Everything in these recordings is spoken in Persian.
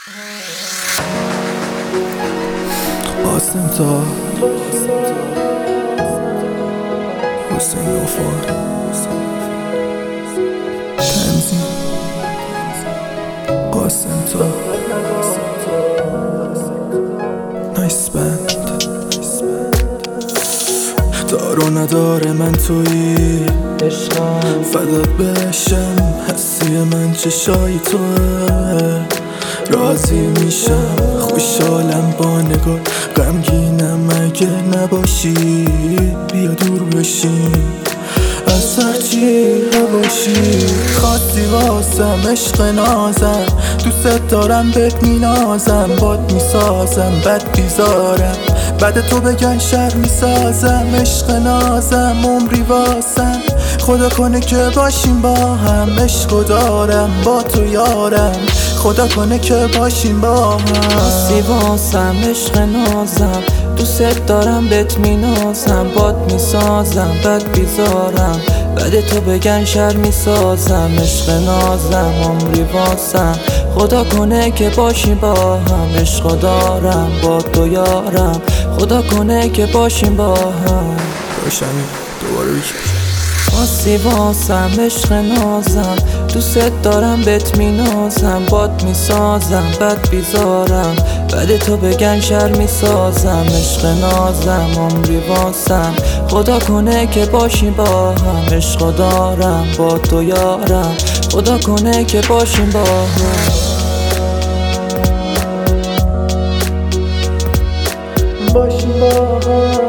قاسم تا حسین غفار تنظیم قاسم تا نایس بند دار و نداره من تویی فدات بشم حسی من چشای توه راضی میشم خوشحالم با نگاه غمگینم اگه نباشی بیا دور بشیم از هرچی نباشی خاصی واسم عشق نازم دوست دارم بهت مینازم باد میسازم بد بیزارم بعد تو بگن شر میسازم عشق نازم عمری واسم خدا کنه که باشیم با هم عشق دارم با تو یارم خدا کنه که باشیم با هم خاصی واسم عشق نازم دوست دارم بهت مینازم باد میسازم بد بیزارم بعد تو بگن شر میسازم عشق نازم عمری واسم خدا کنه که باشیم با هم عشق دارم با تو یارم خدا کنه که باشیم با هم باشم دوباره بکش خاصی واسم عشق نازم دوست دارم بهت مینازم باد میسازم بد بیزارم بعد تو بگن شر میسازم عشق نازم عمری واسم خدا کنه که باشیم با هم عشق دارم با تو یارم خدا کنه که باشیم با هم باشیم با هم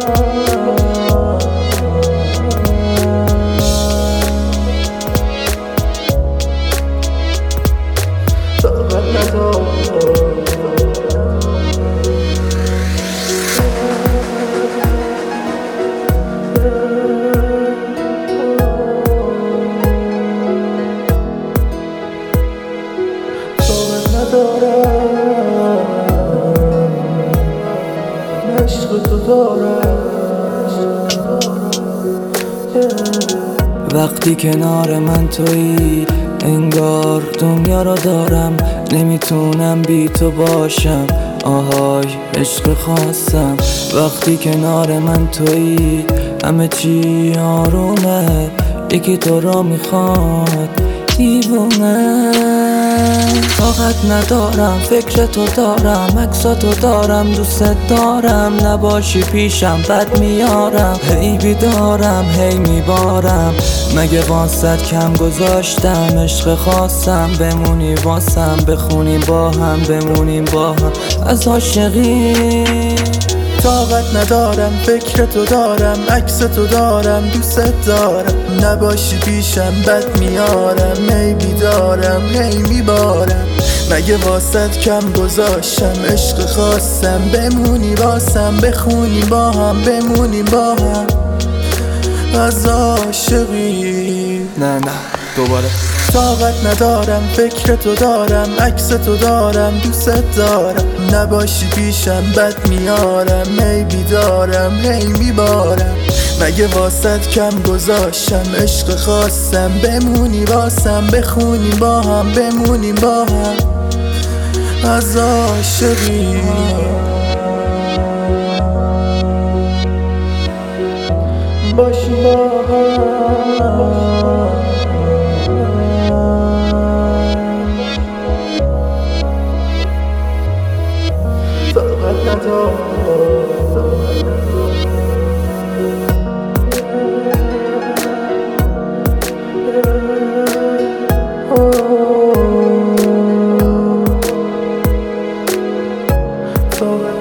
وقتی کنار من تویی انگار دنیا رو دارم نمیتونم بی تو باشم آهای عشق خاصم وقتی کنار من تویی همه چی آرومه یکی تو را میخواد دیوونه طاقت ندارم فکر تو دارم عکساتو دارم دوست دارم نباشی پیشم بد میارم هی بیدارم هی میبارم مگه واسط کم گذاشتم عشق خاصم بمونی واسم بخونیم با هم بمونیم با هم از عاشقی طاقت ندارم فکر تو دارم عکس تو دارم دوست دارم نباشی پیشم بد میارم هی بیدارم هی میبارم مگه واسط کم گذاشتم عشق خاصم بمونی واسم بخونیم با هم بمونیم با هم از عاشقی نه دوباره طاقت ندارم فکر تو دارم عکس تو دارم دوست دارم نباشی پیشم بد میارم هی بیدارم هی میبارم مگه واسط کم گذاشتم عشق خاصم بمونی واسم بخونیم با هم بمونیم با هم از عاشقی باشیم با هم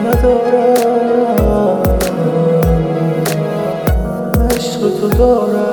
عشق تو دارم